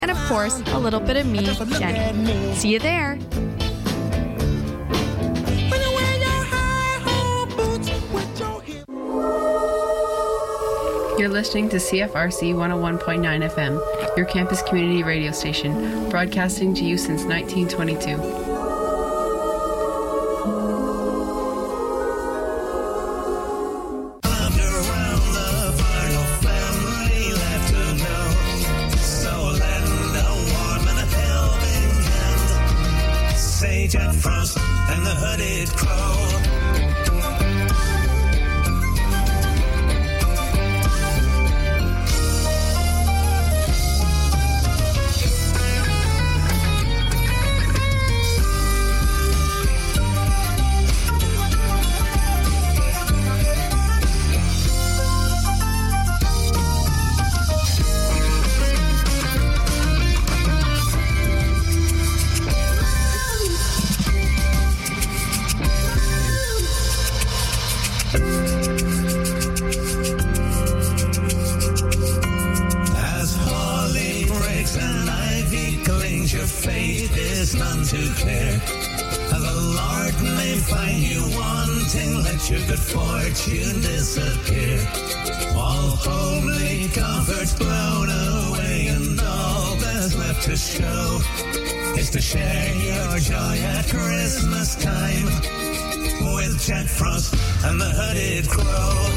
and of course, a little bit of me, Jenny. See you there. You're listening to CFRC 101.9 FM, your campus community radio station, broadcasting to you since 1922. Jack Frost and the Hooded Crow. Your good fortune disappear. All homely comforts blown away, and all that's left to show is to share your joy at Christmas time with Jack Frost and the Hooded Crow.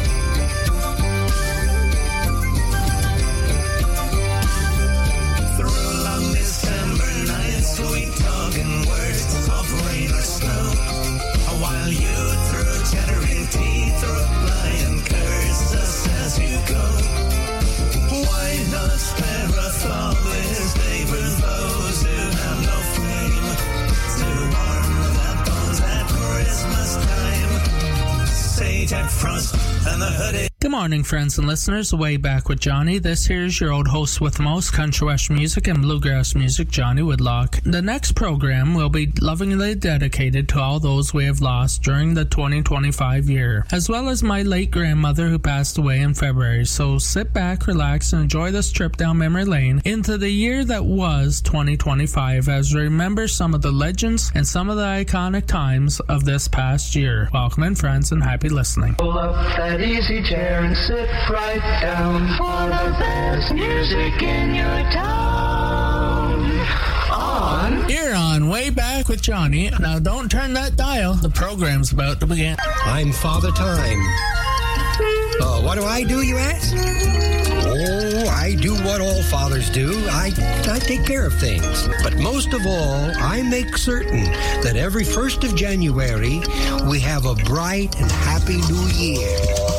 Through long December nights, sweet talking words of rain or snow, while you through chattering teeth reply and curse us as you go. Why not spare a thought this day for those who have no flame to warm their bones at Christmas time? Say Jack Frost and the Hooded. Good morning, friends and listeners. Way back with Johnny. This here's your old host with the most country west music and bluegrass music, Johnny Woodlock. The next program will be lovingly dedicated to all those we have lost during the 2025 year, as well as my late grandmother who passed away in February. So sit back, relax, and enjoy this trip down memory lane into the year that was 2025 as we remember some of the legends and some of the iconic times of this past year. Welcome in, friends, and happy listening. Pull up that easy chair and sit right down for the best music in your town. You're on Way Back with Johnny. Now don't turn that dial. The program's about to begin. I'm Father Time. What do I do, you ask? Oh, I do what all fathers do. I take care of things. But most of all, I make certain that every 1st of January, we have a bright and happy new year.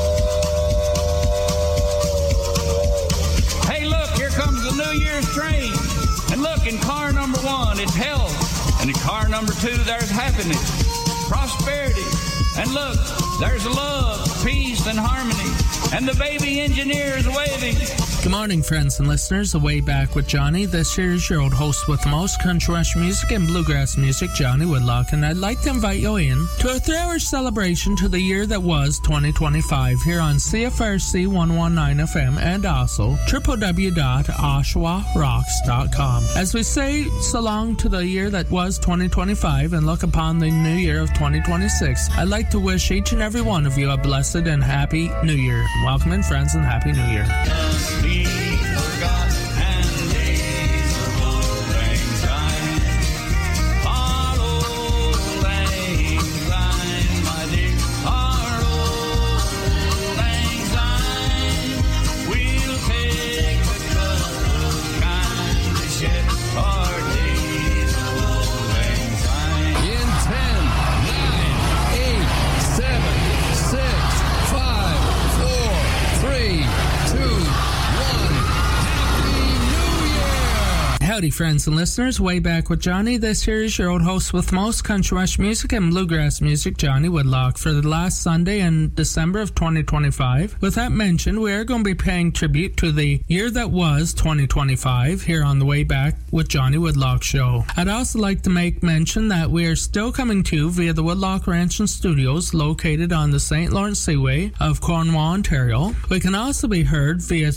Comes the New Year's train, and look, in car number 1 is health, and in car number 2 there's happiness, prosperity, and look, there's love, peace, and harmony, and the baby engineer is waving. Good morning, friends and listeners. Way Back with Johnny. This here's your old host with the most country west music and bluegrass music, Johnny Woodlock, and I'd like to invite you in to a 3-hour celebration to the year that was 2025 here on CFRC 119 FM and also www.oshawarocks.com. As we say so long to the year that was 2025 and look upon the new year of 2026, I'd like to wish each and every one of you a blessed and happy new year. Welcome in, friends, and happy new year. Howdy, friends and listeners. Way back with Johnny. This here is your old host with most country west music and bluegrass music, Johnny Woodlock, for the last Sunday in December of 2025. With that mentioned, we are going to be paying tribute to the year that was 2025 here on the Way Back with Johnny Woodlock show. I'd also like to make mention that we are still coming to you via the Woodlock Ranch and Studios located on the St. Lawrence Seaway of Cornwall, Ontario. We can also be heard via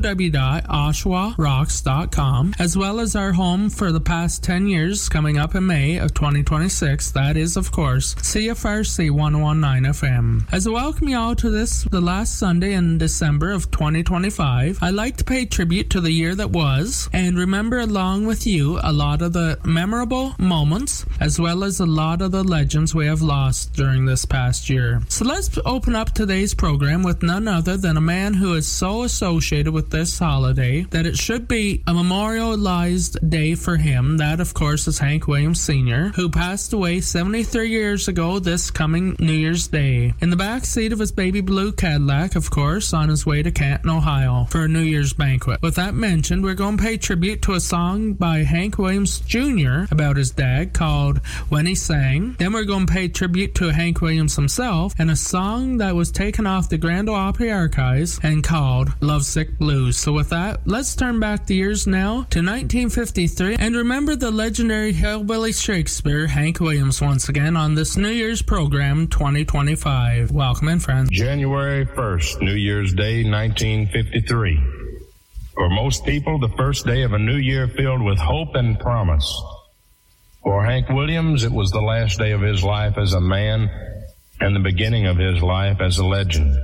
www.oshawarocks.com, as well as our home for the past 10 years coming up in May of 2026. That is, of course, CFRC 101.9 FM. As I welcome you all to this, the last Sunday in December of 2025, I'd like to pay tribute to the year that was and remember along with you a lot of the memorable moments as well as a lot of the legends we have lost during this past year. So let's open up today's program with none other than a man who is so associated with this holiday that it should be a memorialized day for him. That, of course, is Hank Williams Sr., who passed away 73 years ago this coming New Year's Day, in the back seat of his baby blue Cadillac, of course, on his way to Canton, Ohio, for a New Year's banquet. With that mentioned, we're going to pay tribute to a song by Hank Williams Jr. about his dad called When He Sang. Then we're going to pay tribute to Hank Williams himself and a song that was taken off the Grand Ole Opry archives and called Lovesick Blues. So with that, let's turn back the years now to 1953 and remember the legendary hillbilly Shakespeare, Hank Williams, once again on this New Year's program 2025. Welcome in, friends. January 1st, New Year's Day, 1953. For most people, the first day of a new year filled with hope and promise. For Hank Williams, it was the last day of his life as a man and the beginning of his life as a legend.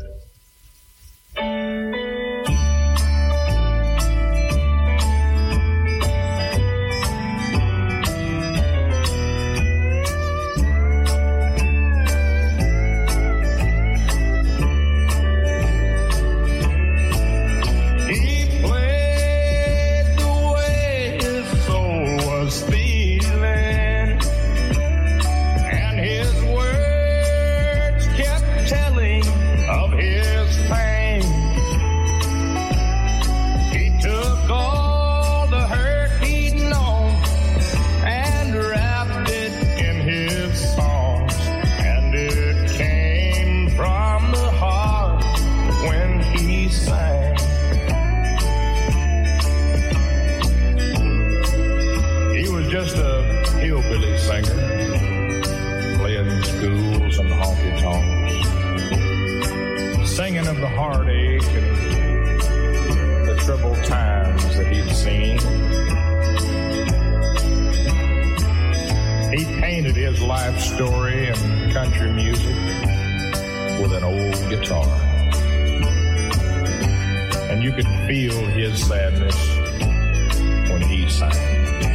Singing of the heartache and the troubled times that he'd seen. He painted his life story in country music with an old guitar. And you could feel his sadness when he sang.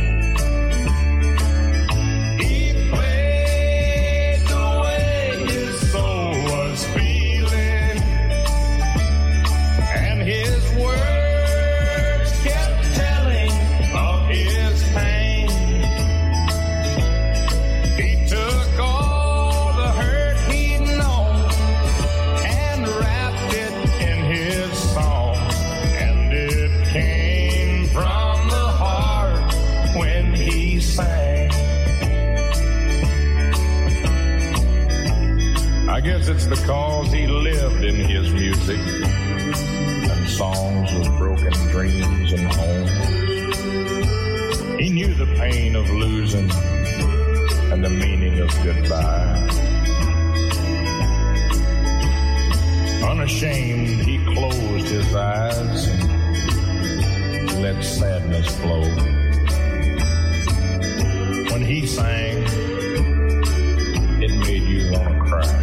I guess it's because he lived in his music and songs with broken dreams and homes. He knew the pain of losing and the meaning of goodbye. Unashamed, he closed his eyes and let sadness flow. When he sang, it made you want to cry.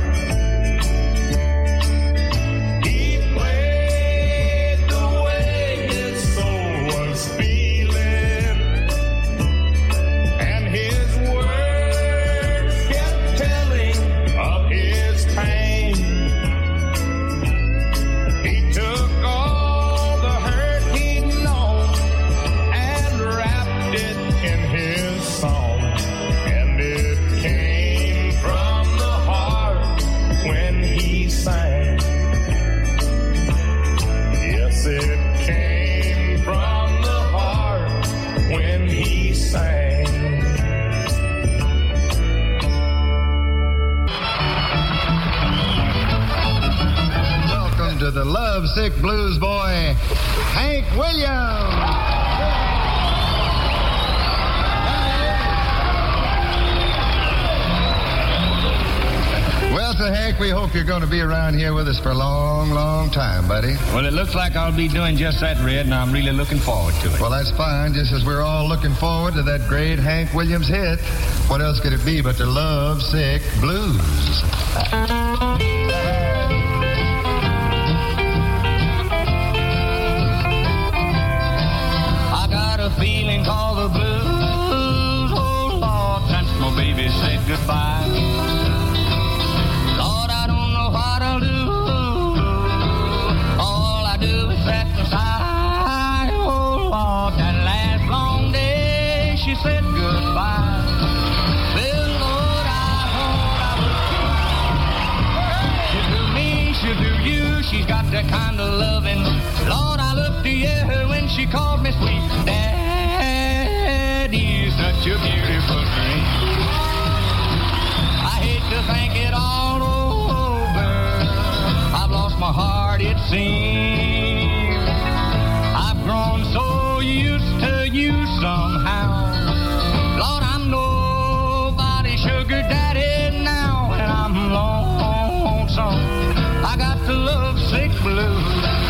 And it he sang. Welcome to the lovesick blues boy, Hank Williams. Well, so Hank, we hope you're going to be around here with us for a long, long time, buddy. Well, it looks like I'll be doing just that, Red, and I'm really looking forward to it. Well, that's fine, just as we're all looking forward to that great Hank Williams hit. What else could it be but the Lovesick Blues? I got a feeling called the blues, oh Lord, since my baby said goodbye. Lord, I don't know what I'll do. All I do is sit and sigh. Oh Lord, that last long day she said goodbye. Well, Lord, I hope I will. She'll do me, she'll do you. She's got that kind of loving. Lord, I look to you when she called me sweet Daddy, such a beautiful dream. I hate to think it all over. I've lost my heart, it seems. I've grown so used to you somehow. Lord, I'm nobody's sugar daddy now, and I'm lonesome. I got the lovesick blues.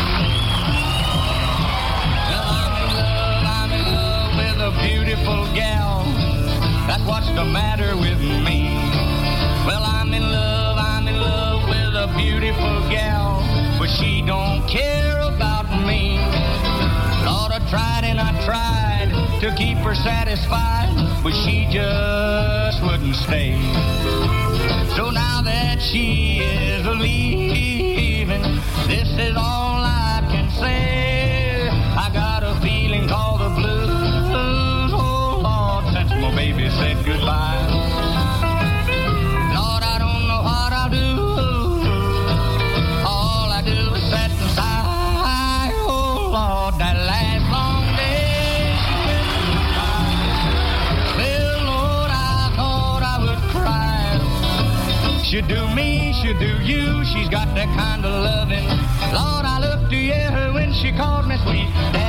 A beautiful gal, that's what's the matter with me. Well, I'm in love with a beautiful gal, but she don't care about me. Lord, I tried and I tried to keep her satisfied, but she just wouldn't stay. So now that she is leaving, this is all I can say. I got a feeling called the blues. My baby said goodbye. Lord, I don't know what I'll do. All I do is sit and sigh. Oh, Lord, that last long day she said goodbye. Well, Lord, I thought I would cry. She'll do me, she'll do you. She's got that kind of loving. Lord, I looked to you when she called me sweet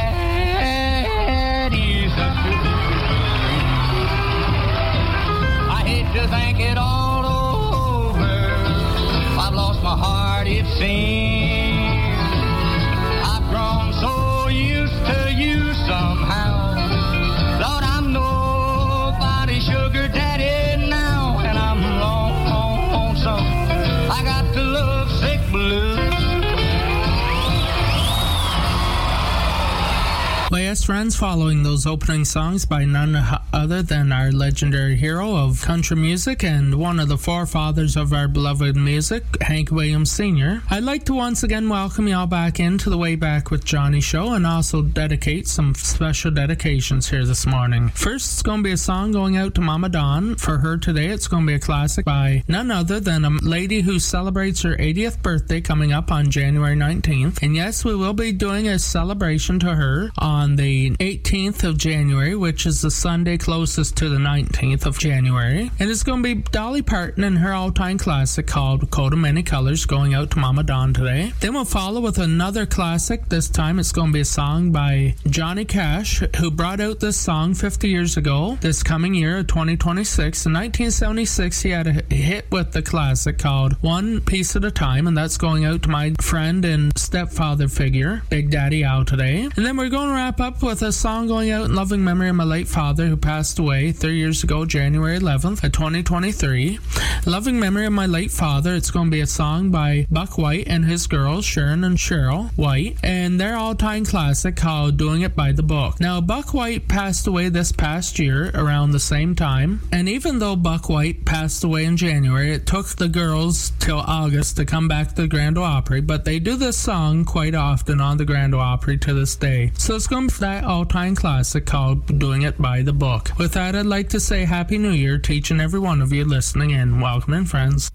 Daddy, such a to think it all over. I've lost my heart, it seems. I've grown so used to you somehow. Lord, I'm nobody's sugar daddy now, and I'm lonesome. I got the lovesick blues. Well, yes, friends, following those opening songs by none other than our legendary hero of country music and one of the forefathers of our beloved music, Hank Williams Sr., I'd like to once again welcome y'all back into the Way Back with Johnny show and also dedicate some special dedications here this morning. First, it's going to be a song going out to Mama Dawn. For her today, it's going to be a classic by none other than a lady who celebrates her 80th birthday coming up on January 19th. And yes, we will be doing a celebration to her on the 18th of January, which is the Sunday closest to the 19th of January. And it's going to be Dolly Parton and her all-time classic called Coat of Many Colors going out to Mama Dawn today. Then we'll follow with another classic. This time it's going to be a song by Johnny Cash, who brought out this song 50 years ago, this coming year of 2026. In 1976, he had a hit with the classic called One Piece at a Time, and that's going out to my friend and stepfather figure, Big Daddy Al, today. And then we're going to wrap up with a song going out in loving memory of my late father who passed away 3 years ago, January 11th of 2023. Loving memory of my late father, it's going to be a song by Buck White and his girls, Sharon and Cheryl White, and their all-time classic called Doing It by the Book. Now, Buck White passed away this past year around the same time, and even though Buck White passed away in January, it took the girls till August to come back to the Grand Ole Opry, but they do this song quite often on the Grand Ole Opry to this day. So it's going to be that all-time classic called Doing It by the Book. With that, I'd like to say Happy New Year to each and every one of you listening in. Welcome in, friends.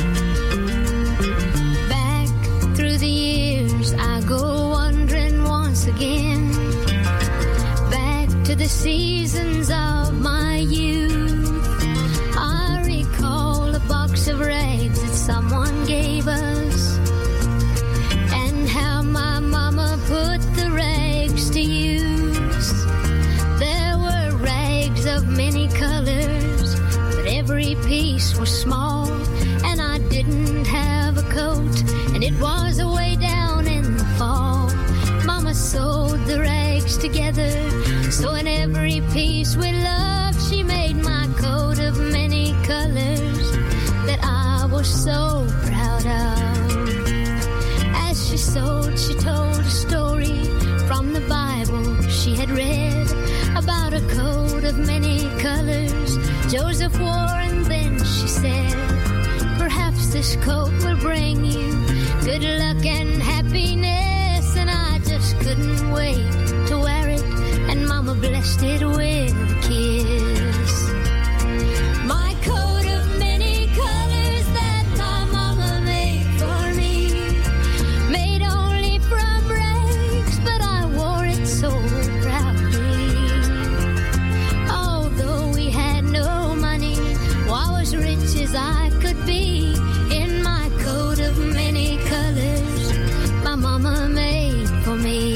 Back through the years, I go wandering once once again back to the seasons of my youth. I recall a box of rags that someone gave us, and how my mama put the rags to use. There were rags of many colors, but every piece was small, and I didn't have a coat, and it was away down in the fall. Mama sewed the rags together, so in every piece we loved, she made my coat of many colors that I was so proud of. As she sewed, she told a story from the Bible she had read about a coat of many colors Joseph wore, and then she said, perhaps this coat will bring you good luck and happiness. And I just couldn't wait to wear it, and Mama blessed it with a kiss. My coat of many colors that my mama made for me, made only from rags, but I wore it so proudly. Although we had no money, I was rich as I could be in my coat of many colors my mama made for me.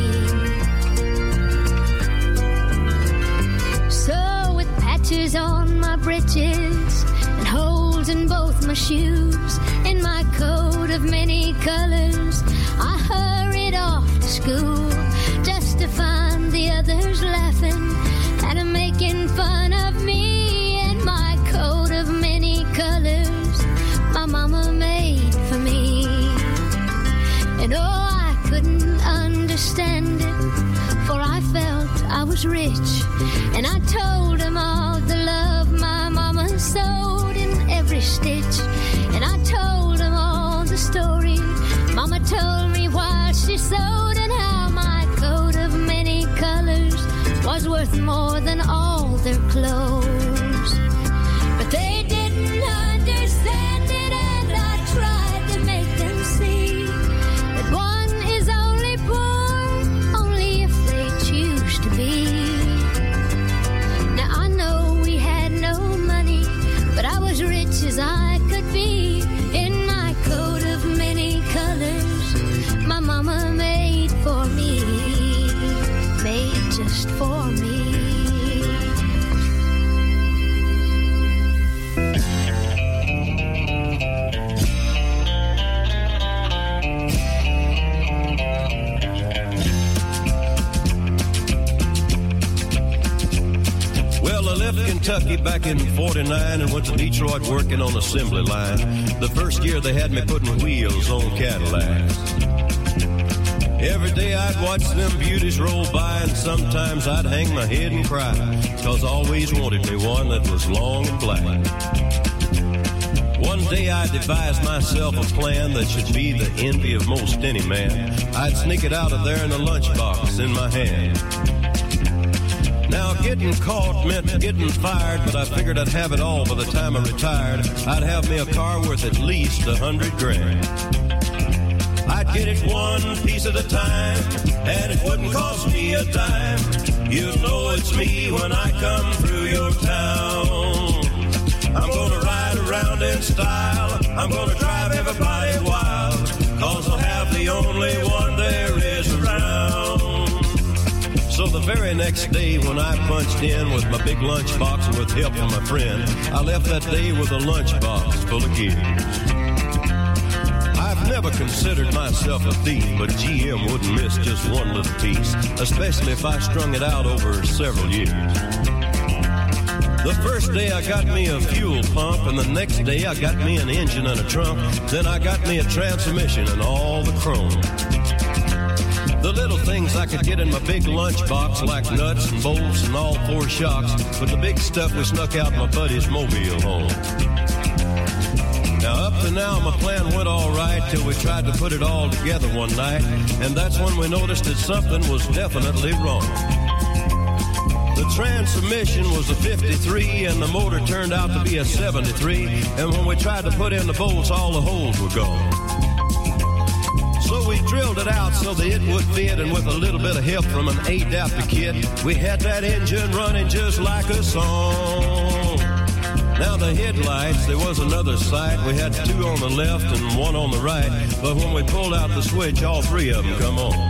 So with patches on my breeches and holes in both my shoes, in my coat of many colors, I hurried off to school, just to find the others laughing and making fun of me and my coat of many colors my mama made for me. And oh, I couldn't understand it, for I felt I was rich, and I told them all the love my mama sewed in every stitch. And I told them all the story Mama told me while she sewed, and how my coat of many colors was worth more than all their clothes. But they didn't understand it, and I tried to make them see that one is only poor only if they choose to be. Now I know we had no money, but I was rich as I could be in my coat of many colors my mama made for me, made just for me. Well, I left Kentucky back in 49 and went to Detroit working on assembly line. The first year they had me putting wheels on Cadillacs. Every day I'd watch them beauties roll by, and sometimes I'd hang my head and cry, 'cause I always wanted me one that was long and black. One day I devised myself a plan that should be the envy of most any man. I'd sneak it out of there in a lunchbox in my hand. Now, getting caught meant getting fired, but I figured I'd have it all by the time I retired. I'd have me a car worth at least $100 grand. I'd get it one piece at a time, and it wouldn't cost me a dime. You know it's me when I come through your town. I'm gonna ride around in style, I'm gonna drive everybody wild, 'cause I'll have the only one there is around. So the very next day when I punched in with my big lunchbox and with help from my friend, I left that day with a lunchbox full of gears. I've never considered myself a thief, but GM wouldn't miss just one little piece, especially if I strung it out over several years. The first day I got me a fuel pump, and the next day I got me an engine and a trunk. Then I got me a transmission and all the chrome. The little things I could get in my big lunchbox, like nuts and bolts and all four shocks, but the big stuff we snuck out my buddy's mobile home. Now up to now my plan went all right till we tried to put it all together one night, and that's when we noticed that something was definitely wrong. The transmission was a 53 and the motor turned out to be a 73, and when we tried to put in the bolts all the holes were gone. So we drilled it out so that it would fit, and with a little bit of help from an adapter kit, we had that engine running just like a song. Now the headlights, there was another sight. We had two on the left and one on the right, but when we pulled out the switch, all three of them come on.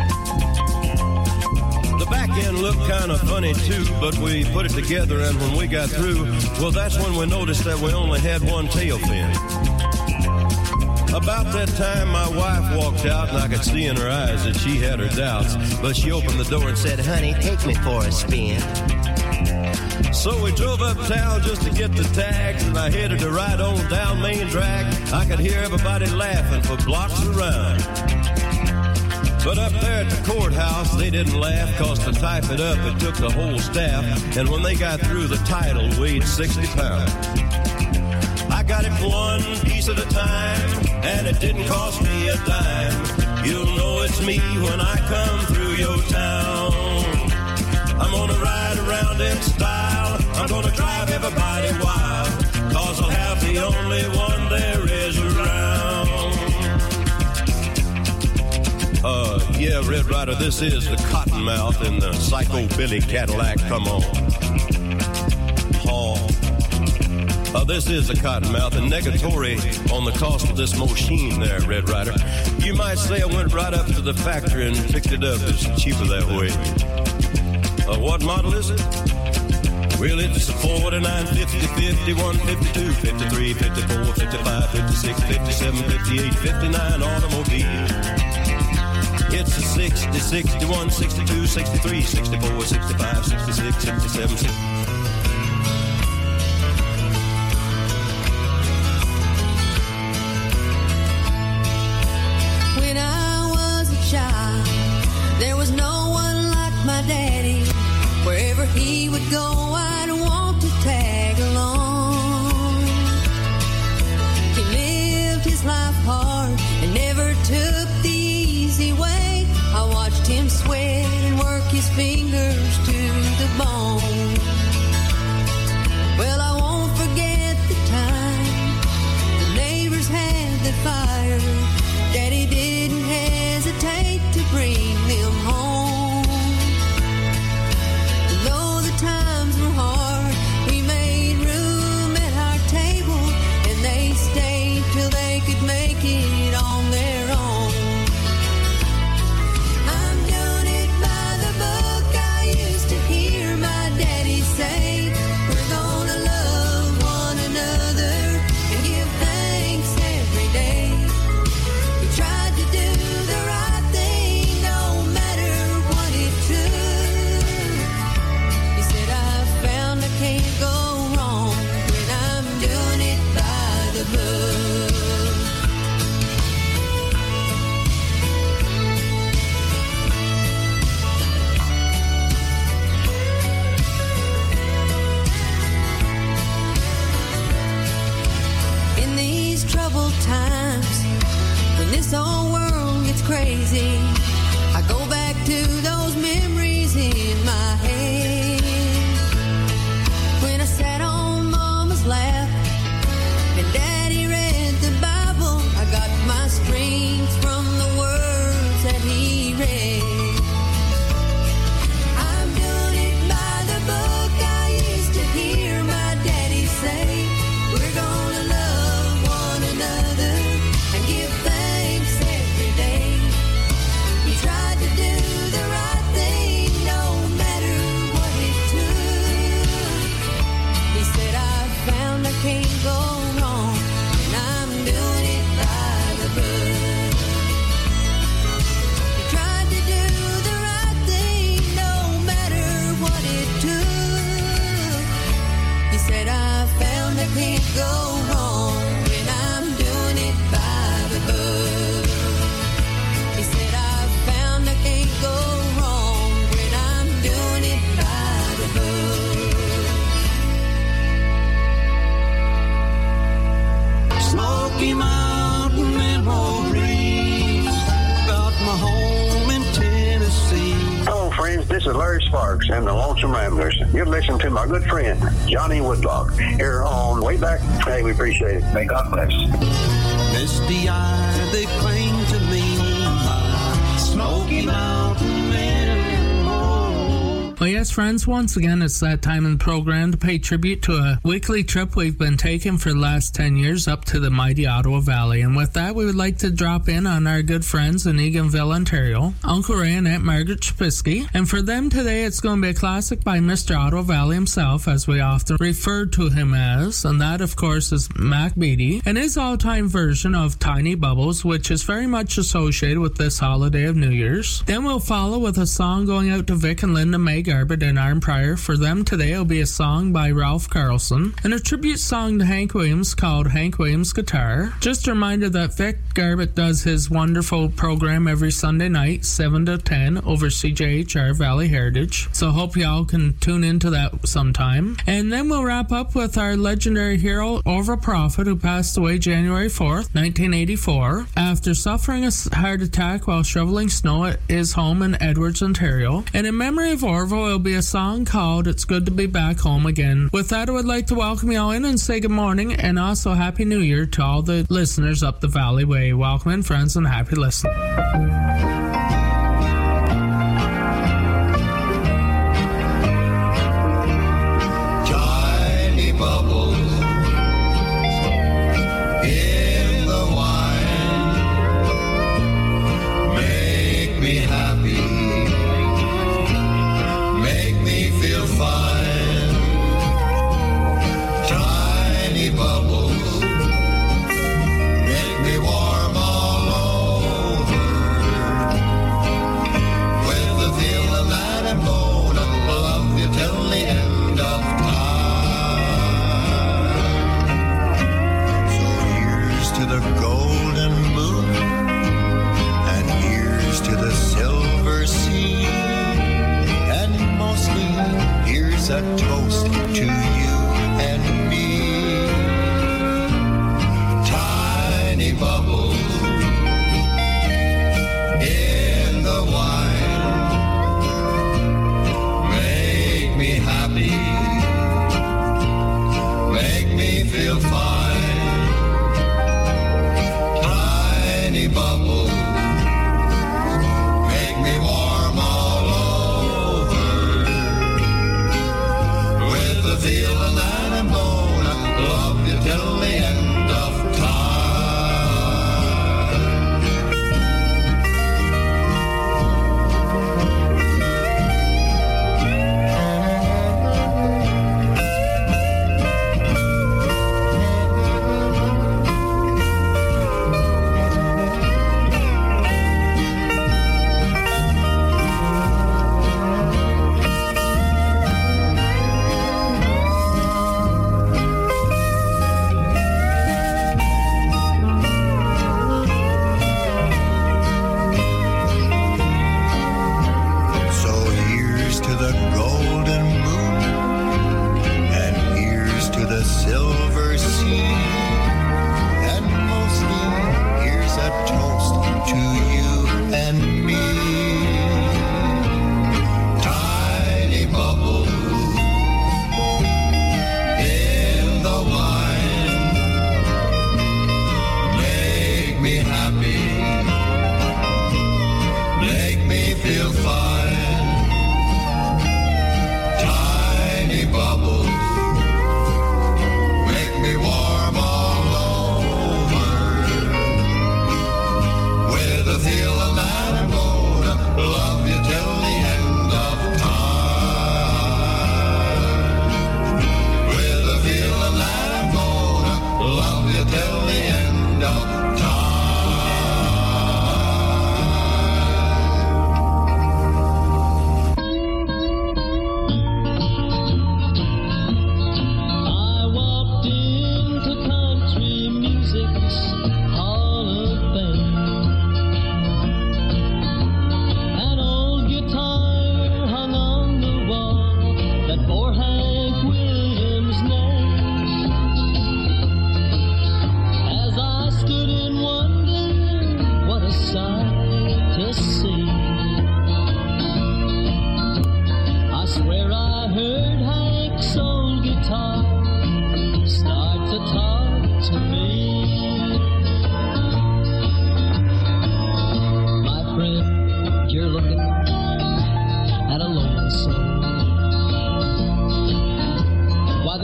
The back end looked kind of funny too, but we put it together, and when we got through, well, that's when we noticed that we only had one tail fin. About that time, my wife walked out, and I could see in her eyes that she had her doubts, but she opened the door and said, "Honey, take me for a spin." So we drove uptown just to get the tags, and I headed to ride on down Main Drag. I could hear everybody laughing for blocks around. But up there at the courthouse, they didn't laugh, cause to type it up, it took the whole staff, and when they got through, the title weighed 60 pounds. I got it one piece at a time, and it didn't cost me a dime. You'll know it's me when I come through your town. I'm gonna ride around in style, I'm gonna drive everybody wild, cause I'll have the only one there is around. Yeah, Red Rider, this is the Cottonmouth in the Psycho Billy Cadillac, come on. This is the Cottonmouth, and negatory on the cost of this machine there, Red Rider. You might say I went right up to the factory and picked it up. It's cheaper that way. What model is it? Well, it's a 49, 50, 51, 52, 53, 54, 55, 56, 57, 58, 59 automobile. It's a 60, 61, 62, 63, 64, 65, 66, 67, 67. There was no one like my daddy. Wherever he would go, I'd want to tag along. He lived his life hard and never took the easy way. I watched him sweat and work his fingers to the bone. Well, I won't forget the time the neighbors had the fire. Daddy didn't hesitate to bring them home. And though the times were hard, we made room at our table, and they stayed till they could make it on their own. I'm doing it by the book. I used to hear my daddy say, we're gonna love one another and give thanks every day. We tried to do the right thing, no matter what it took. He said, I found I can't go wrong when I'm doing it by the book. In these troubled times, when this old world gets crazy, I go back to those memories in my head. When I sat on Mama's lap and Daddy read the Bible, I got my strength from the words that he read. I'm doing it by the book. I used to hear my daddy say, we're gonna love one another and give thanks every day. He tried to do the right thing, no matter what it took. He said, I found I can't go wrong, and I'm doing it by the book. He tried to do the right thing, no matter what it took. He said, I found I can't go wrong when I'm doing it by the book. He said, I found I can't go wrong when I'm doing it by the book. Smoky Mountain memories about my home in Tennessee. Hello, friends. This is Larry Sparks and the Lonesome Ramblers. You're listening to my good friend, Johnny Woodlock, here on Way Back. Hey, we appreciate it. May God bless. Misty eye, they cling to me. My Rocky Mountain men more. Well, yes, friends, once again, it's that time in the program to pay tribute to a weekly trip we've been taking for the last 10 years up to the mighty Ottawa Valley. And with that, we would like to drop in on our good friends in Eganville, Ontario, Uncle Ray and Aunt Margaret Chapisky. And for them today, it's going to be a classic by Mr. Ottawa Valley himself, as we often refer to him as. And that, of course, is Mac Beatty and his all-time version of Tiny Bubbles, which is very much associated with this holiday of New Year's. Then we'll follow with a song going out to Vic and Linda May Garbutt and Arm Pryor. For them today, it'll be a song by Ralph Carlson and a tribute song to Hank Williams called Hank Williams Guitar. Just a reminder that Vic Garbutt does his wonderful program every Sunday night, 7 to 10, over CJHR Valley Heritage. So hope y'all can tune into that sometime. And then we'll wrap up with our legendary hero, Orville Prophet, who passed away January 4th, 1984, after suffering a heart attack while shoveling snow at his home in Edwards, Ontario. And in memory of Orville, it'll be a song called It's Good to Be Back Home Again. With that, I would like to welcome y'all in and say good morning and also Happy New Year to all the listeners up the Valley Way. Welcome in, friends, and happy listening. Tiny bubbles in the wine make me happy, make me feel fine. Tiny bubbles make me warm all over, with the feeling that I'm gonna love you till the end of time. So here's to the golden moon, and here's to the silver sea, and mostly here's a toast to you and me. Tiny bubbles in the wine make me happy, make me feel fine. Tiny bubbles make me warm all over, with the feel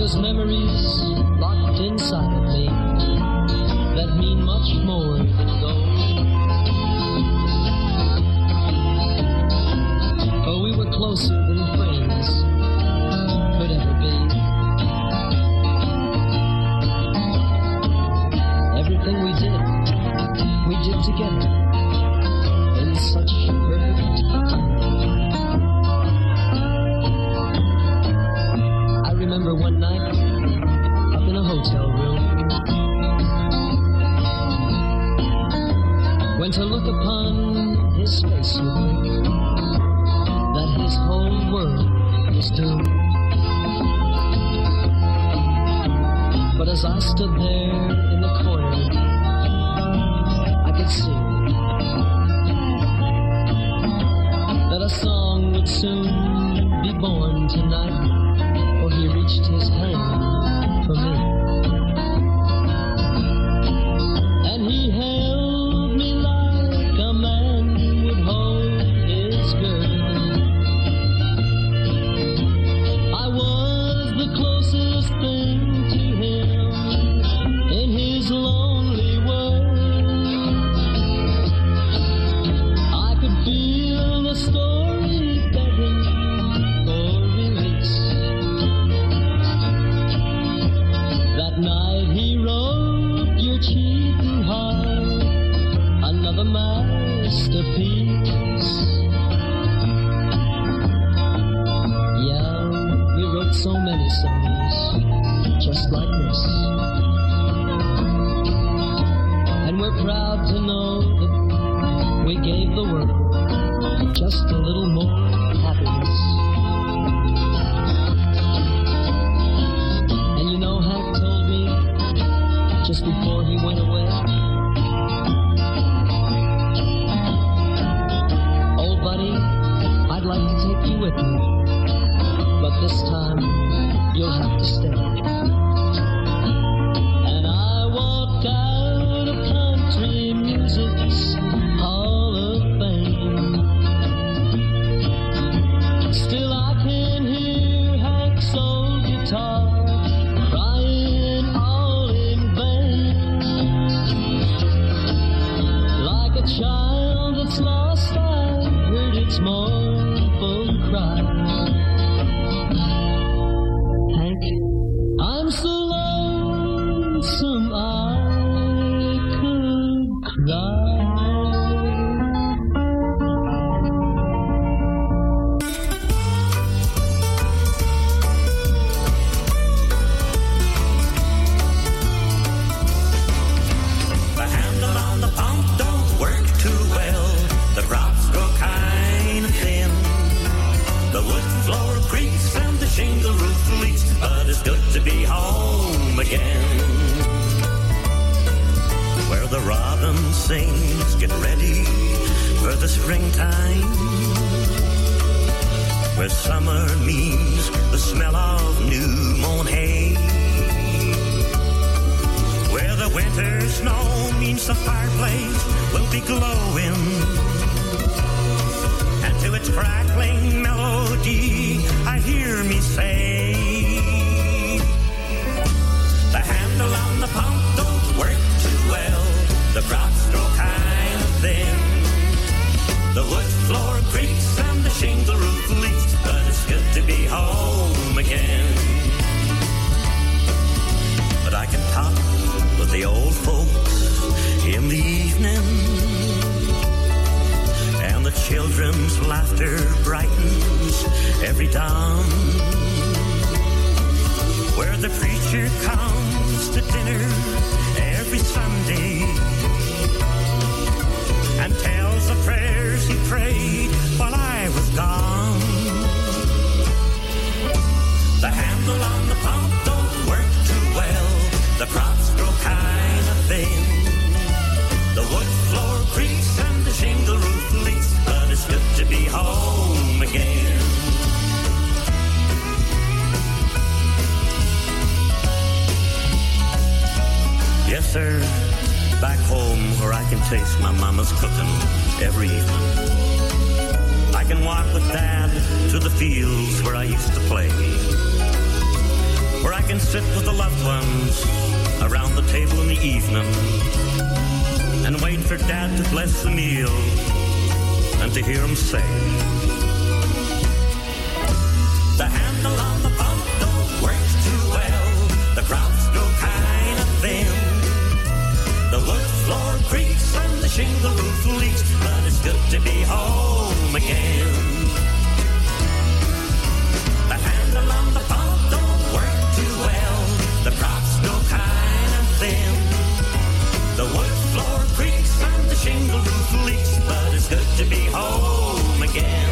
those memories locked inside of me that mean much more than gold. Oh, we were closer than friends could ever be. Everything we did together in such perfect harmony. I remember one night up in a hotel room, when to look upon his face you think that his whole world is doomed. But as I stood there in the corner, I could see that a song would soon be born tonight, for he reached his hand for me. And he held me like a man would hold his girl. I was the closest thing to him in his lonely world. I could feel the story begging for release. That night he wrote your cheating heart another masterpiece. Yeah, we wrote so many songs just like this. And we're proud to know that we gave the world just a little more happiness. And you know, Hank told me just before he went away, "Old buddy, I'd like to take you with me, but this time you'll have to stay." And I walked out of country music's Hall of Fame. Still I can hear Hank's old guitar crying all in vain. Like a child that's lost, I heard its mournful cry. Hank, I'm so lonesome I could cry. The handle on the pump don't work too well. The drops go kind of thin. The wood floor creaks and the shingle roof leaks, but it's good to be home again. Where the robin sings, get ready for the springtime. Where summer means the smell of new mown hay. Where the winter snow means the fireplace will be glowing. And to its crackling melody I hear me say, the handle on the pump don't work too well. The drops grow kind of thin. The wood floor creaks and the shingle roof leaks, but it's good to be home again. But I can talk with the old folks in the evening, and the children's laughter brightens every dawn. Where the preacher comes to dinner every Sunday and tells the prayers he prayed while I was gone. The handle on the pump don't work too well. The crops grow kind of thin. The wood floor creaks and the shingle roof leaks, but it's good to be home again. Yes, sir, back home where I can taste my mama's cooking every evening. I can walk with Dad to the fields where I used to play, where I can and sit with the loved ones around the table in the evening and wait for Dad to bless the meal and to hear him say, the handle on the pump don't work too well, the crops go kind of thin, the wood floor creaks and the shingle roof leaks, but it's good to be home again. The handle on the pump don't work too well, the crops go kind of thin, the wood floor creaks and the shingle roof leaks, but it's good to be home again.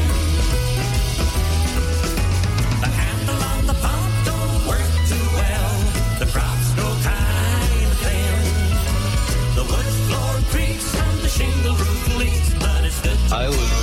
The handle on the pump don't work too well, the crops go kind of thin, the wood floor creaks and the shingle roof leaks, but it's good to I was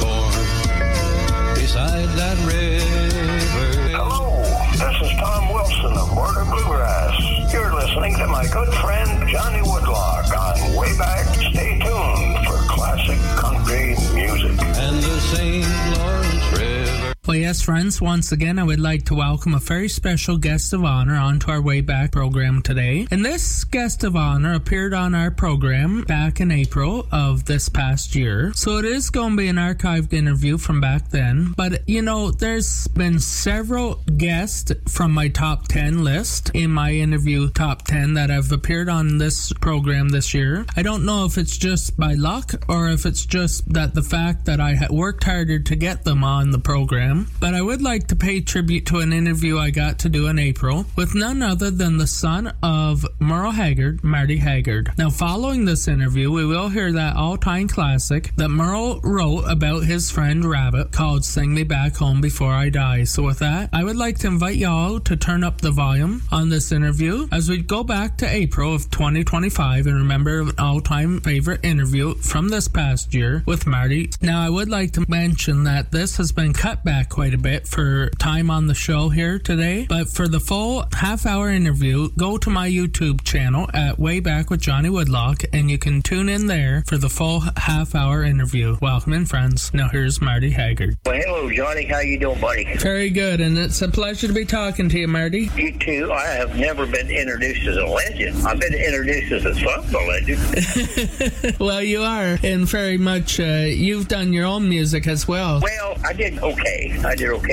born beside that river. Hello, this is Tom Wilson of Border Bluegrass. You're listening to my good friend Johnny Woodlock on Way Back. Stay tuned for classic country music. And the St. Lawrence River. Well, yes, friends, once again, I would like to welcome a very special guest of honor onto our Way Back program today. And this guest of honor appeared on our program back in April of this past year. So it is going to be an archived interview from back then. But, you know, there's been several guests from my top 10 list in my interview top 10 that have appeared on this program this year. I don't know if it's just by luck or if it's just that the fact that I had worked harder to get them on the program. But I would like to pay tribute to an interview I got to do in April with none other than the son of Merle Haggard, Marty Haggard. Now, following this interview, we will hear that all-time classic that Merle wrote about his friend Rabbit called Sing Me Back Home Before I Die. So with that, I would like to invite y'all to turn up the volume on this interview as we go back to April of 2025 and remember an all-time favorite interview from this past year with Marty. Now, I would like to mention that this has been cut back quite a bit for time on the show here today, but for the full half-hour interview, go to my YouTube channel at Way Back with Johnny Woodlock, and you can tune in there for the full half-hour interview. Welcome in, friends. Now here's Marty Haggard. Well, hello, Johnny. How you doing, buddy? Very good, and it's a pleasure to be talking to you, Marty. You too. I have never been introduced as a legend. I've been introduced as a son of a legend. Well, you are, and very much you've done your own music as well. Well, I did okay. And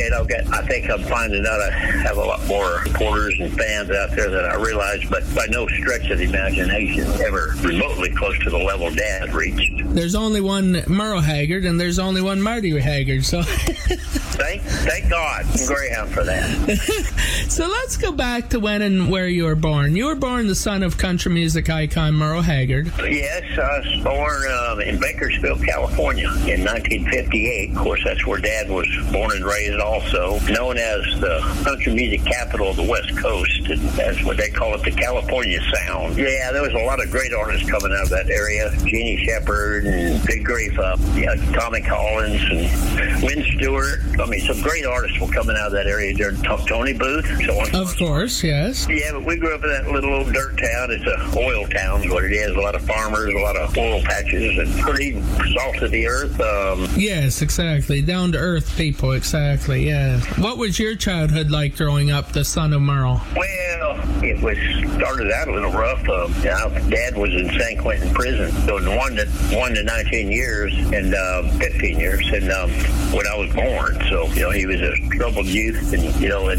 I think I'm finding out I have a lot more supporters and fans out there than I realized, but by no stretch of the imagination ever remotely close to the level Dad reached. There's only one Merle Haggard, and there's only one Marty Haggard, so... Thank God. I'm Greyhound for that. So let's go back to when and where you were born. You were born the son of country music icon Merle Haggard. Yes, I was born in Bakersfield, California in 1958. Of course, that's where Dad was born and raised also, known as the country music capital of the West Coast, and that's what they call it, the California Sound. Yeah, there was a lot of great artists coming out of that area. Jeannie Shepherd and Big Grief, Tommy Collins and Wynn Stewart. I mean, some great artists were coming out of that area during Tony Booth. So on. Of course, yes. Yeah, but we grew up in that little old dirt town. It's a oil town is what it is. A lot of farmers, a lot of oil patches, and pretty salt of the earth. Yes, exactly. Down to earth people, exactly, yeah. What was your childhood like growing up, the son of Merle? Well, it started out a little rough. Dad was in San Quentin prison, so 1 to 19 years and 15 years, and when I was born. So, he was a troubled youth, and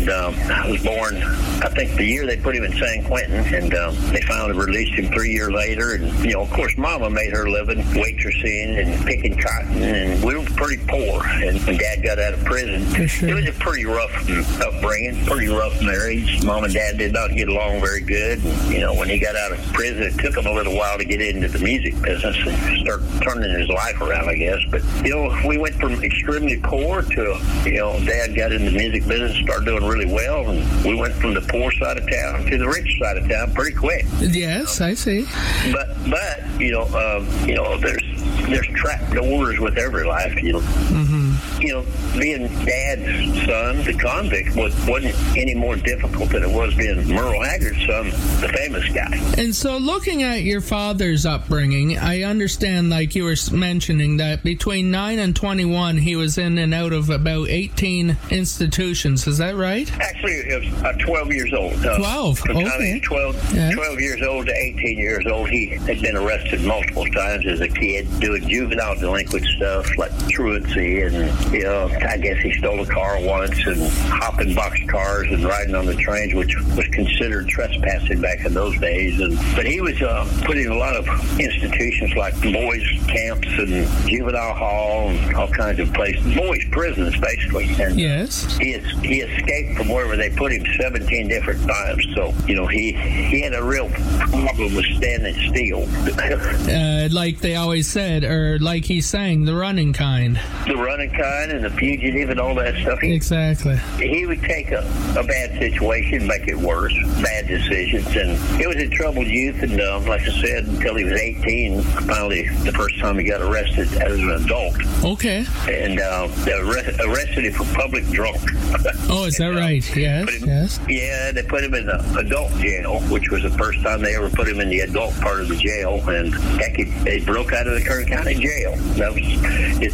I was born, I think, the year they put him in San Quentin, and they finally released him 3 years later, and, of course, Mama made her living waitressing and picking cotton, and we were pretty poor, and when Dad got out of prison, it was a pretty rough upbringing, pretty rough marriage. Mom and Dad did not get along very good, and, when he got out of prison, it took him a little while to get into the music business and start turning his life around, I guess, but, we went from extremely poor to, Dad got in the music business, started doing really well, and we went from the poor side of town to the rich side of town pretty quick. Yes, I see. But there's trap doors with every life, Mm-hmm. You know, being Dad's son, the convict, wasn't any more difficult than it was being Merle Haggard's son, the famous guy. And so looking at your father's upbringing, I understand, like you were mentioning, that between 9 and 21, he was in and out of about 18 institutions. Is that right? Actually, it was 12 years old. 12? From the time Okay. he was 12 years old to 18 years old, he had been arrested multiple times as a kid, doing juvenile delinquent stuff like truancy, and, you know, I guess he stole a car once and hopping boxcars and riding on the trains, which was considered trespassing back in those days. But he was put in a lot of institutions like boys camps and juvenile hall and all kinds of places, boys prisons basically. And yes, he escaped from wherever they put him 17 different times. So, you know, he had a real problem with standing still. Like they always said, or like he sang, the running kind. The running kind and the fugitive and all that stuff. Exactly. He would take a bad situation, make it worse, bad decisions, and it was a troubled youth. And like I said, until he was 18, finally the first time he got arrested as an adult. Okay. And they arrested him for public drunk. Oh, is that right? Yes. Yeah, they put him in the adult jail, which was the first time they ever put him in the adult part of the jail. And heck, they broke out of the Kern County Jail. That was his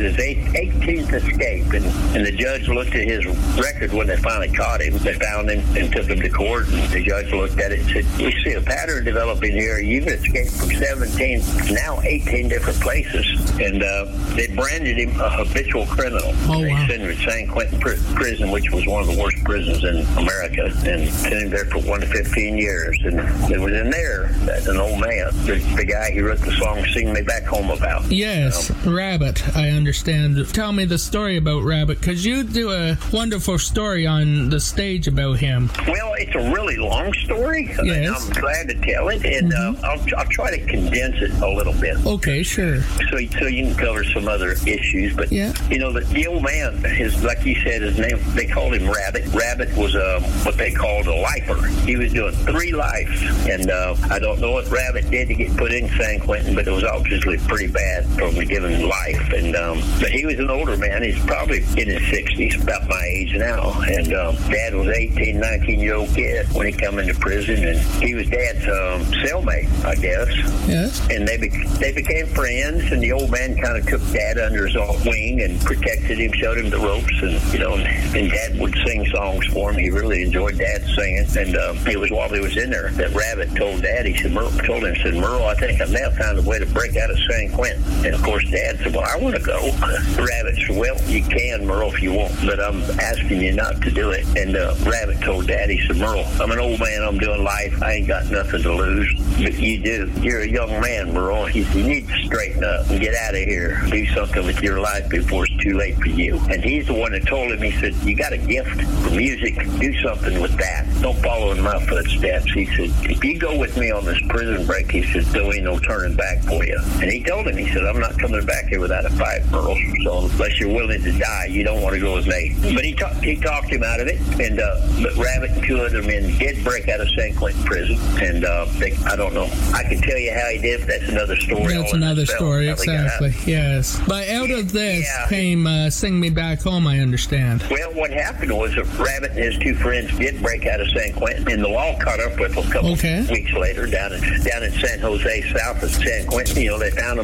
18th escape. And the judge looked at his record when they finally caught him. They found him and took him to court. And the judge looked at it and said, "We see a pattern developing here. You've escaped from 17, now 18 different places." And they branded him a habitual criminal. They sent him to San Quentin prison, which was one of the worst prisons in America, and sent him there for 1 to 15 years. And it was in there that an old man, the guy he wrote the song "Sing Me Back Home" about. Yes, Rabbit, I understand. Tell me the story about Rabbit, because you do a wonderful story on the stage about him. Well, it's a really long story. Yes. I'm glad to tell it, and I'll try to condense it a little bit. Okay, sure. So you can cover some other issues, but you know, the old man, like you said, his name, they called him Rabbit. Rabbit was what they called a lifer. He was doing 3 lives, and I don't know what Rabbit did to get put in San Quentin, but it was obviously pretty bad for him given life. And but he was an older man. He's probably in his 60s, about my age now. And Dad was 18, 19-year-old kid when he come into prison, and he was Dad's cellmate, I guess. Yes. And they became friends, and the old man kind of took Dad under his own wing and protected him, showed him the ropes, and you know, and Dad would sing songs for him. He really enjoyed Dad singing. And it was while he was in there that Rabbit told Dad, he said, Merle, I think I've now found a way to break out of San Quentin. And of course Dad said, well, I want to go. Rabbit said, well, you can, Merle, if you want, but I'm asking you not to do it. And Rabbit told Dad, he said, Merle, I'm an old man, I'm doing life, I ain't got nothing to lose. But you do. You're a young man, Merle. He said, you need to straighten up and get out of here. Do something with your life before it's too late for you. And he's the one that told him, he said, you got a gift for music. Do something with that. Don't follow in my footsteps. He said, if you go with me on this prison break, he said, there ain't no turning back for you. And he told him, he said, I'm not coming back here without a fight, Merle. So unless you're willing to die, you don't want to go with me. But he talked him out of it. And but Rabbit and 2 other men did break out of San Quentin prison. And I don't know. I can tell you how he did, but that's another story. That's another story, exactly. Yes. But out of this came Sing Me Back Home, I understand. Well, what happened was that Rabbit and his 2 friends did break out of San Quentin, and the law caught up with them a couple weeks later down in San Jose, south of San Quentin. You know, they found them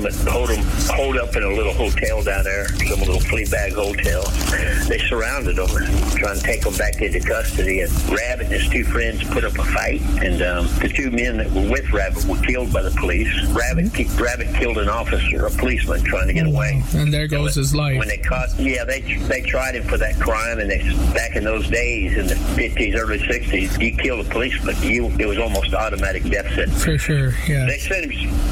holed up in a little hotel down there, some little flea bag hotel. They surrounded them and trying to take them back into custody. And Rabbit and his 2 friends put up a fight, and the 2 men that were with Rabbit were killed by the police. Rabbit killed an officer, a policeman, trying to get away. And there goes his life. When they caught, they tried him for that crime, and back in those days, in the 50s, early 60s, you killed a policeman, it was almost automatic death sentence. For sure, yeah. They sent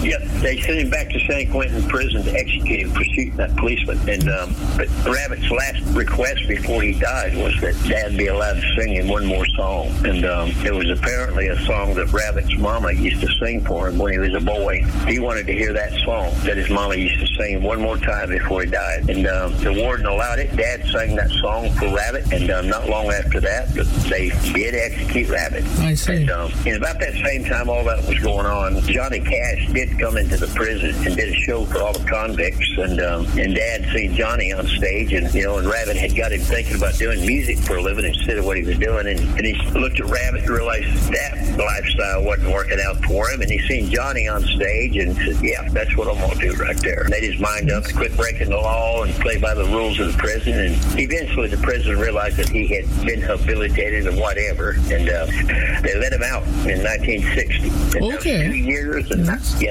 him back to San Quentin prison to execute him for shooting that policeman. And but Rabbit's last request before he died was that Dad be allowed to sing him one more song. And it was apparently a song that Rabbit's mama used to sing for him when he was a boy. He wanted to hear that song that his mama used to sing one more time before he died. And the warden allowed it. Dad sang that song for Rabbit, and not long after that, they did execute Rabbit. I see. And about that same time all that was going on, Johnny Cash did come into the prison and did a show for all the convicts, and Dad seen seen Johnny on stage, and and Rabbit had got him thinking about doing music for a living instead of what he was doing, and he looked at Rabbit and realized that lifestyle wasn't working out for him, and he seen Johnny on stage and said, yeah, that's what I'm going to do right there. Made his mind up to quit breaking the law and play by the rules of the prison, and eventually the prison realized that he had been rehabilitated and whatever, and they let him out in 1960. And okay. 2 years and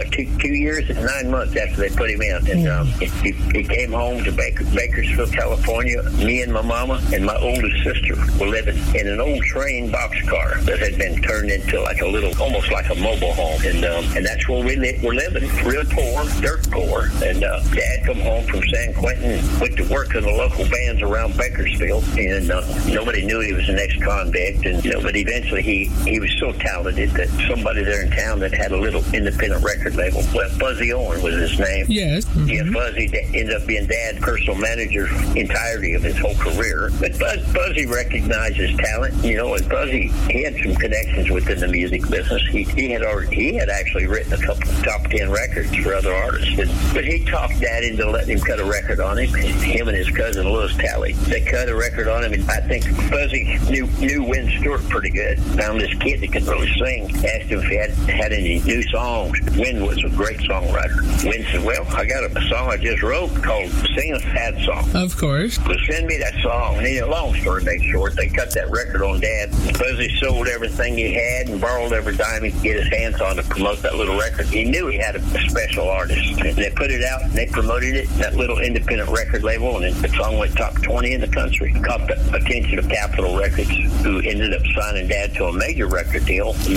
2 years and 9 months after they put him in, and he came home to Bakersfield, California. Me and my mama and my oldest sister were living in an old train boxcar that had been turned into like a little, almost like a mobile home, and that's where we're living, real poor, dirt poor. And Dad come home from San Quentin and went to work in the local bands around Bakersfield, and nobody knew he was an ex-convict, and but eventually he was so talented that somebody there in town that had a little independent record label, well, Fuzzy Owen was his name. Yes. Mm-hmm. Yeah, Fuzzy ended up being Dad's personal manager entirety of his whole career. But Fuzzy recognized his talent, and Fuzzy, he had some connections within the music business. He had actually written a couple of top 10 records for other artists, but he talked Dad into letting him cut a record on him. Him and his cousin Louis Talley, they cut a record on him, and I think Fuzzy knew Win Stewart pretty good. Found this kid that could really sing. Asked him if he had any new songs. Win was a great songwriter. Win said, well, I got a song I just wrote called Sing a Sad Song. Of course. Well, send me that song. And long story made short, they cut that record on Dad. Fuzzy sold everything he had and borrowed every dime he could get his hands on to promote that little record. He knew he had a special artist. And they put it out and they promoted it, that little independent record label, and the song went top 20 in the country. Caught the attention of Capitol Records, who ended up signing Dad to a major record deal in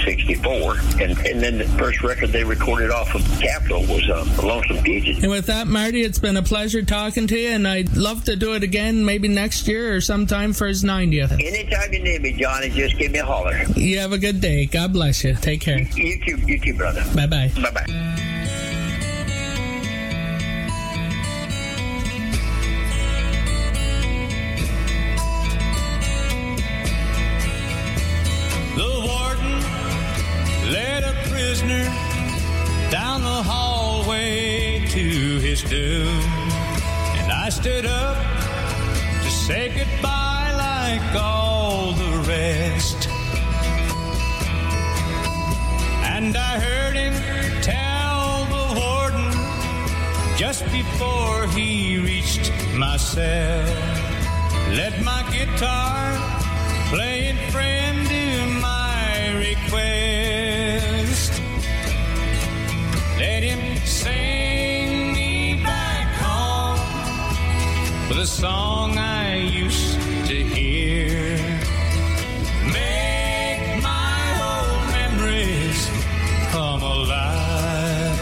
1964. And then the first record they recorded off of Capitol was Lonesome Fugitive. And with that, Marty, it's been a pleasure talking to you, and I'd love to do it again maybe next year or sometime for his 90th. Anytime you need me, Johnny, just give me a holler. You have a good day. God bless you. Take care. You too, brother. Bye-bye. Bye-bye. Led a prisoner down the hallway to his doom, and I stood up to say goodbye like all the rest. And I heard him tell the warden just before he reached my cell, let my guitar playing friend do my request. Let him sing me back home with a song I used to hear. Make my old memories come alive.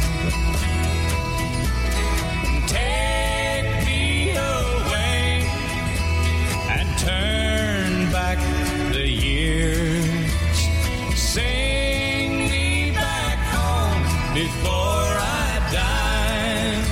Take me away and turn back the years. Sing me back home before I die.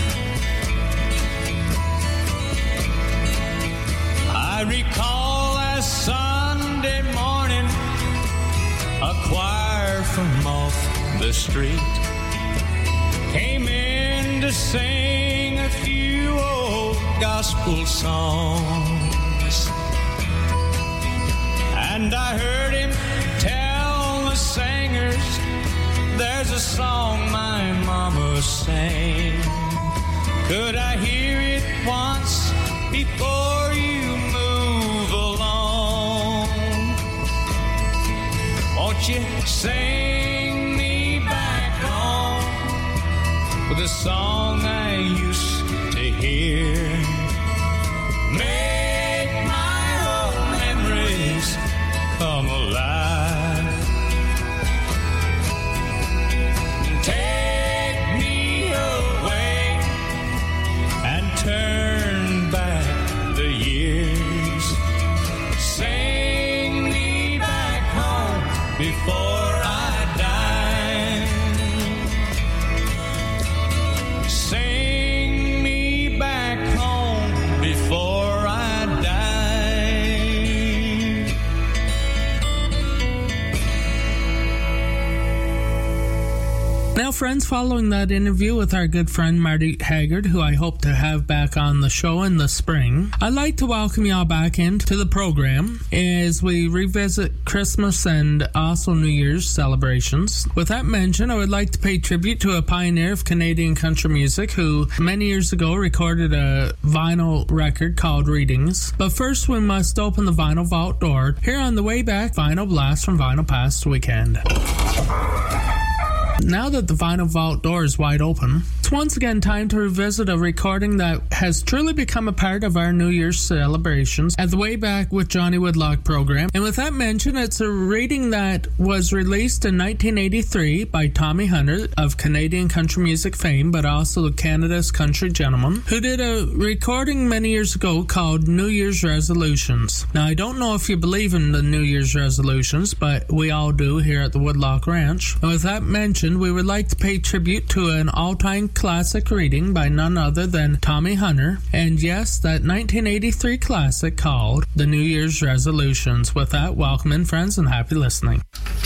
I recall last Sunday morning, a choir from off the street came in to sing a few old gospel songs. And I heard him tell the singers, there's a song my mama sang. Could I hear it once before you move along? Won't you sing me back home with a song I used to hear? Make my old memories come alive. Take me away and turn back the years. Sing me back home before I die. Sing me back home before I die. Now, friends, following that interview with our good friend Marty Haggard, who I hope to have back on the show in the spring, I'd like to welcome y'all back into the program as we revisit Christmas and also New Year's celebrations. With that mention, I would like to pay tribute to a pioneer of Canadian country music who many years ago recorded a vinyl record called Readings. But first, we must open the vinyl vault door here on the Way Back Vinyl Blast from Vinyl Past Weekend. Now that the Vinyl Vault door is wide open, it's once again time to revisit a recording that has truly become a part of our New Year's celebrations at the Way Back with Johnny Woodlock program. And with that mention, it's a reading that was released in 1983 by Tommy Hunter of Canadian country music fame, but also Canada's country gentleman, who did a recording many years ago called New Year's Resolutions. Now, I don't know if you believe in the New Year's resolutions, but we all do here at the Woodlock Ranch. And with that mention, we would like to pay tribute to an all-time classic reading by none other than Tommy Hunter, and yes, that 1983 classic called The New Year's Resolutions. With that, welcome in, friends, and happy listening.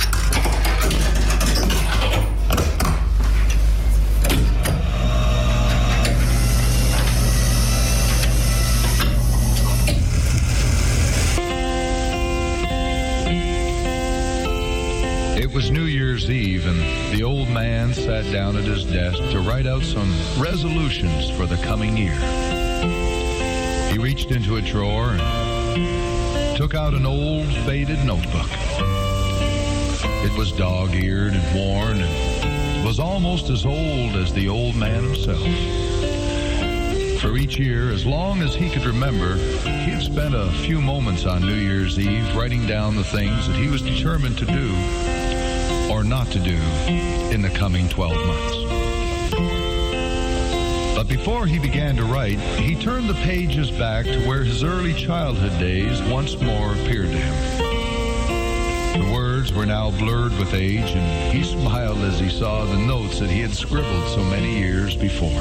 It was New Year's Eve, and the old man sat down at his desk to write out some resolutions for the coming year. He reached into a drawer and took out an old, faded notebook. It was dog-eared and worn, and was almost as old as the old man himself. For each year, as long as he could remember, he had spent a few moments on New Year's Eve writing down the things that he was determined to do or not to do in the coming 12 months. But before he began to write, he turned the pages back to where his early childhood days once more appeared to him. The words were now blurred with age, and he smiled as he saw the notes that he had scribbled so many years before.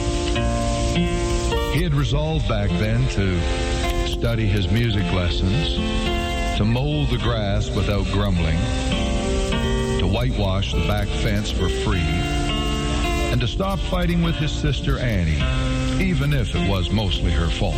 He had resolved back then to study his music lessons, to mow the grass without grumbling, to whitewash the back fence for free, and to stop fighting with his sister Annie, even if it was mostly her fault.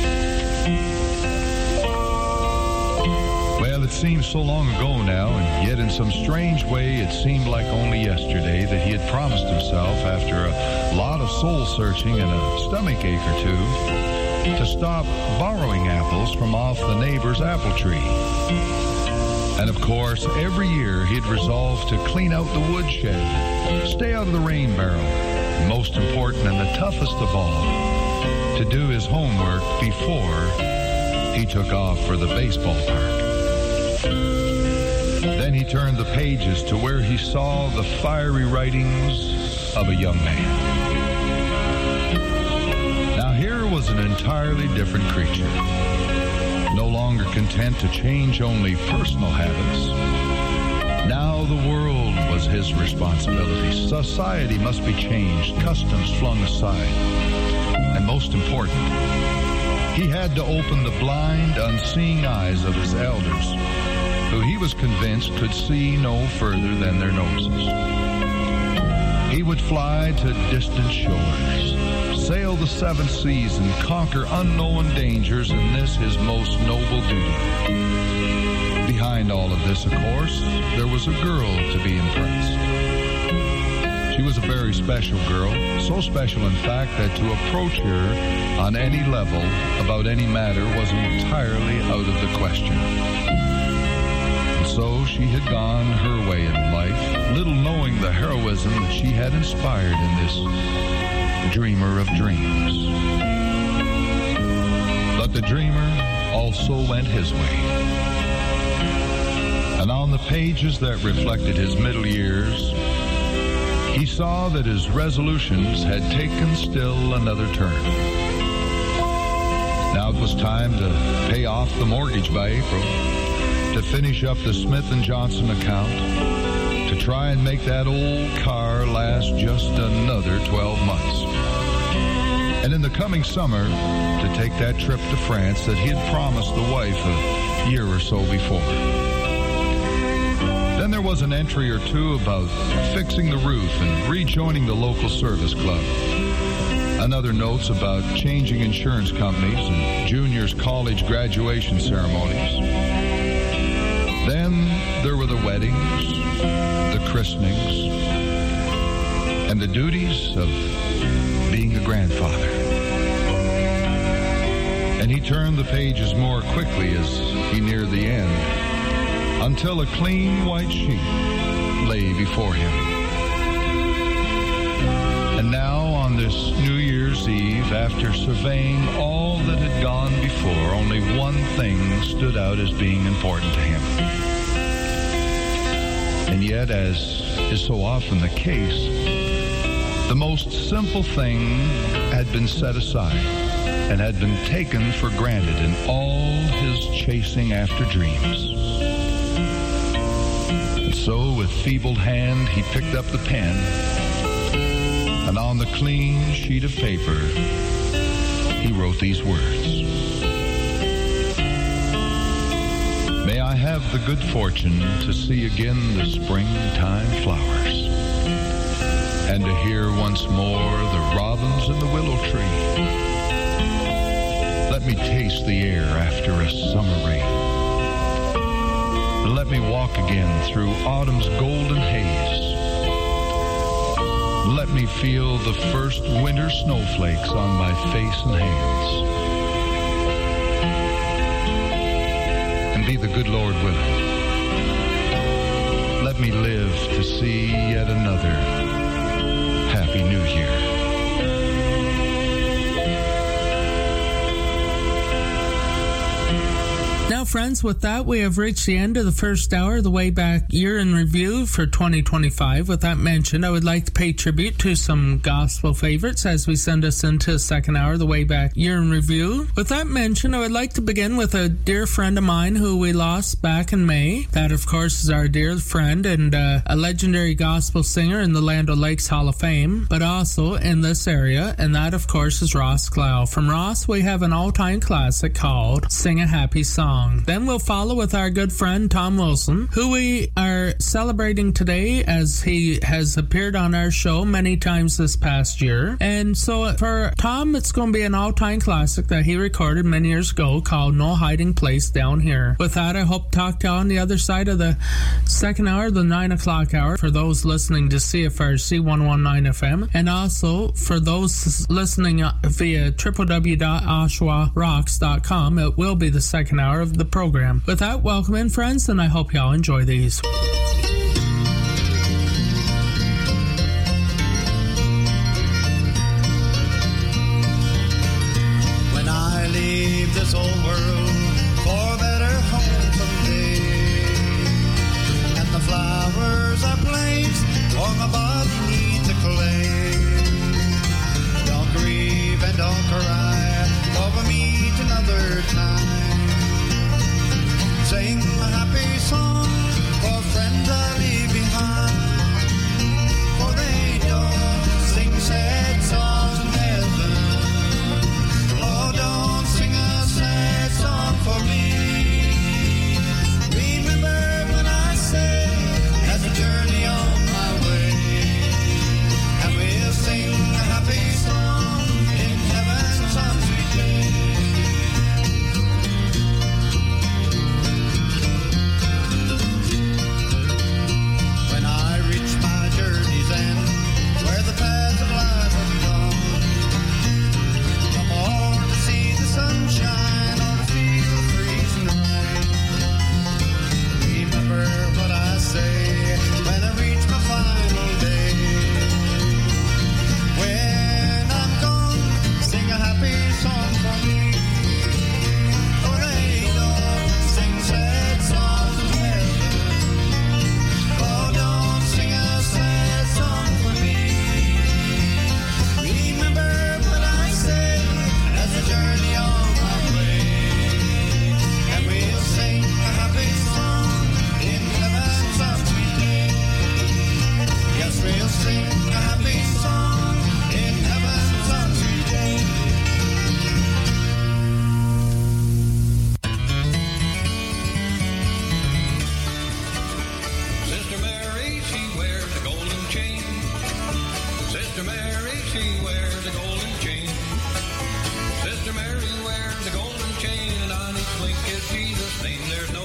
Well, it seems so long ago now, and yet in some strange way it seemed like only yesterday that he had promised himself, after a lot of soul-searching and a stomachache or two, to stop borrowing apples from off the neighbor's apple tree. And of course, every year he'd resolved to clean out the woodshed, stay out of the rain barrel, and most important and the toughest of all, to do his homework before he took off for the baseball park. Then he turned the pages to where he saw the fiery writings of a young man. Now here was an entirely different creature, no longer content to change only personal habits. Now the world was his responsibility. Society must be changed, customs flung aside. And most important, he had to open the blind, unseeing eyes of his elders, who he was convinced could see no further than their noses. He would fly to distant shores, sail the seven seas, and conquer unknown dangers in this his most noble duty. Behind all of this, of course, there was a girl to be impressed. She was a very special girl, so special in fact that to approach her on any level about any matter was entirely out of the question. So she had gone her way in life, little knowing the heroism that she had inspired in this dreamer of dreams. But the dreamer also went his way. And on the pages that reflected his middle years, he saw that his resolutions had taken still another turn. Now it was time to pay off the mortgage by April, to finish up the Smith & Johnson account, to try and make that old car last just another 12 months. And in the coming summer, to take that trip to France that he had promised the wife a year or so before. Then there was an entry or two about fixing the roof and rejoining the local service club. Another notes about changing insurance companies and juniors' college graduation ceremonies. Then there were the weddings, the christenings, and the duties of being a grandfather. And he turned the pages more quickly as he neared the end, until a clean white sheet lay before him. And now, on this New Year's Eve, after surveying all that had gone before, only one thing stood out as being important to him. And yet, as is so often the case, the most simple thing had been set aside and had been taken for granted in all his chasing after dreams. And so, with feebled hand, he picked up the pen, and on the clean sheet of paper, he wrote these words. May I have the good fortune to see again the springtime flowers, and to hear once more the robins in the willow tree. Let me taste the air after a summer rain. And let me walk again through autumn's golden haze. Let me feel the first winter snowflakes on my face and hands. And be the good Lord willing, let me live to see yet another Happy New Year. Now, friends, with that, we have reached the end of the first hour of the Way Back Year in Review for 2025. With that mentioned, I would like to pay tribute to some gospel favorites as we send us into the second hour of the Way Back Year in Review. With that mentioned, I would like to begin with a dear friend of mine who we lost back in May. That, of course, is our dear friend and a legendary gospel singer in the Land O'Lakes Hall of Fame, but also in this area, and that, of course, is Ross Clow. From Ross, we have an all-time classic called Sing a Happy Song. Then we'll follow with our good friend Tom Wilson, who we are celebrating today as he has appeared on our show many times this past year. And so for Tom, it's going to be an all-time classic that he recorded many years ago called No Hiding Place Down Here. With that, I hope to talk to you on the other side of the second hour, the 9 o'clock hour, for those listening to CFRC 119 FM, and also for those listening via www.oshawarocks.com. It will be the second hour of the program. With that, welcome in, friends, and I hope y'all enjoy these. When I leave this old world for a better home someday, and the flowers are placed for my body needs a claim, don't grieve and don't cry, for we meet another time. Sing a happy song for friends I leave behind, for they don't sing sad songs in heaven. Oh, don't sing a sad song for me. Remember when I say, as I journey on my way, and we'll sing a happy song in heaven some sweet day. blink at Jesus' name. There's no